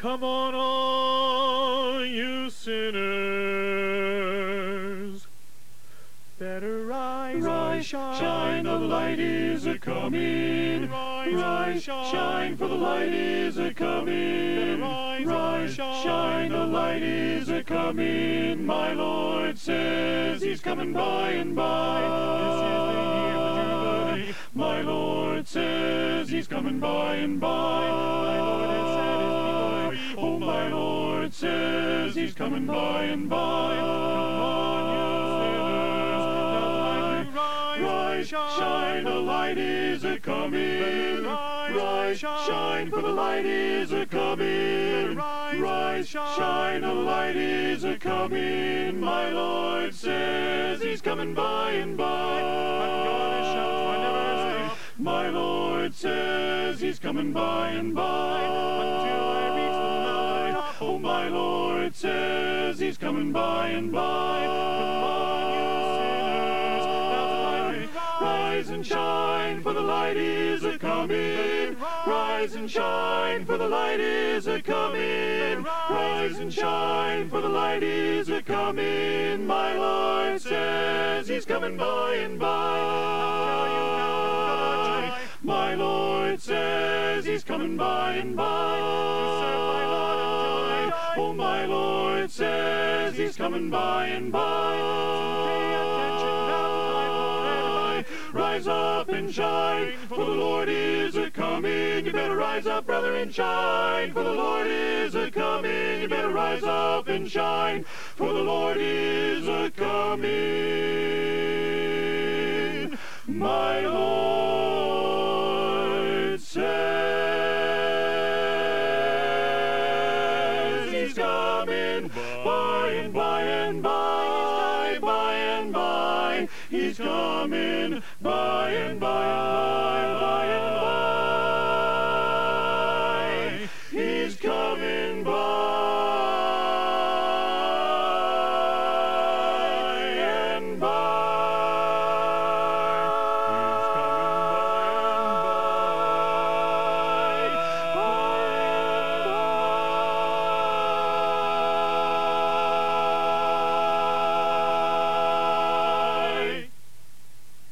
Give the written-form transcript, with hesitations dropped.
Come on, all you sinners. Better rise, shine, the light is a-coming. Rise, shine, for the light is a-coming. Rise, shine, the light is a-coming. My Lord says he's coming by and by. This is the year of Jubilee. My Lord says he's coming by and by. My Lord has said his people. Oh, my Lord says he's coming by and by. Come on, you sinners. Rise, shine, the light is a-coming. Rise, shine, for the light is a-coming. Rise, shine, the light is a-coming. My Lord says he's coming by and by. I'm gonna shout, I never stop. My Lord says he's coming by and by. Until I reach the mountaintop. Oh, my Lord says he's coming by and by. Come on, you sinners. Rise and shine, for the light is a-coming. Rise and shine, for the light is a-coming. Rise and shine, for the light is a-coming. My Lord says he's coming by and by. My Lord says he's coming by and by. Oh, my Lord says he's coming by and by. Pay attention now. Rise up and shine, for the Lord is a-coming. You better rise up, brother, and shine, for the Lord is a-coming. You better rise up and shine, for the Lord is a-coming. My Lord says he's coming by and by and by and by. He's coming by and by.